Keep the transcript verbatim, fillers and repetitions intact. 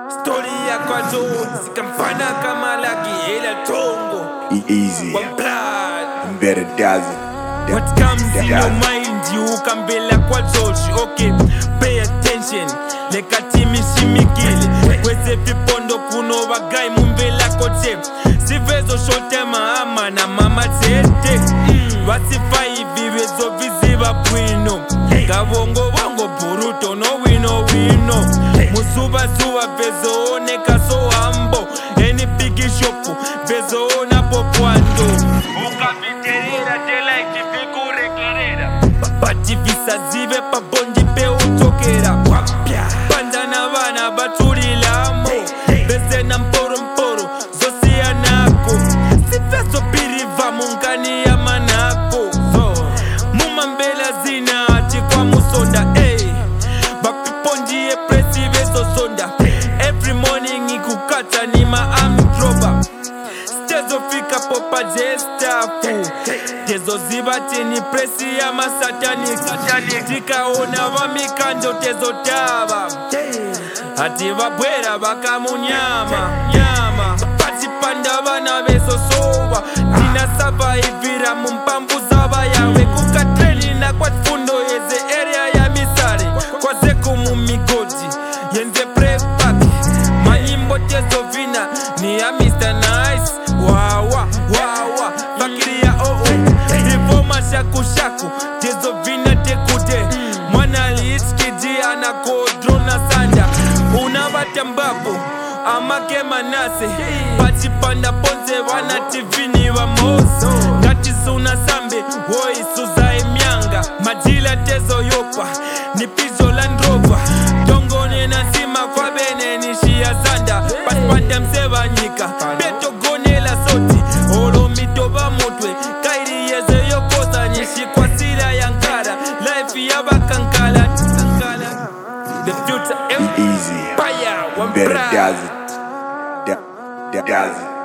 Story ya kwa Jones, kampana kama lagi ila tongo. Easy, One blood. better does it. What comes in your mind, you can be like what Jones. Okay, pay attention. Leka timi shimikili. Kwese vipondo kuno wagai mumbela kote. Sivezo shote maama na mama tete. Wasifai vivezo viziva bwino. Kawongo wango buruto no wino wino. Musuba suwa vezo one kaso ambo. Any big shopu vezo ona popwando. Uka viterera tela ikifiku rekerera. Bati visa zive pa bondi pe utokera. Panda na vana baturi lamo. Bese na mporo mporo zosi anako. Sifeso piriva mungani ya manako. Mumambela zina ati kwa musonda. Bapiponji e presi veso sonda. Every morning ikukata ni ma army droba. Stezo fika popa jestafu. Tezo zibati ni presi ya masatanic. Tika ona wa mikando tezo taba. Ati wabwera baka munyama nyama. Pati panda bana beso soba. Nina saba ivira mumpambu zaba yawe. Kuka treni na kwa fundo yeze area ya misari. Kwa zeku mumigodi yenze prepaki. Maimbo tezo vina ni ya mister Nice. Wawa wawa fakiri ya oo. Hivo mashaku shaku tezo vina tekude. Mwana liichkidi anakodro na sanda. Unabata mbabu amake manase. Pati panda ponze wana tivini wa mozo. Kati suna sambe woi suza emyanga. Majila tezo yopa ni pizo Land Rover. Dongone na sima kwa bene nishi ya zanda. Pati panda mseva nyika beto gone la soti. Olo mitoba motwe kairi yeze yokosa. Nishi kwa sila yankara. Life ya bakankala. The future Easy, empire, one better brand. does it. Da- da- does it.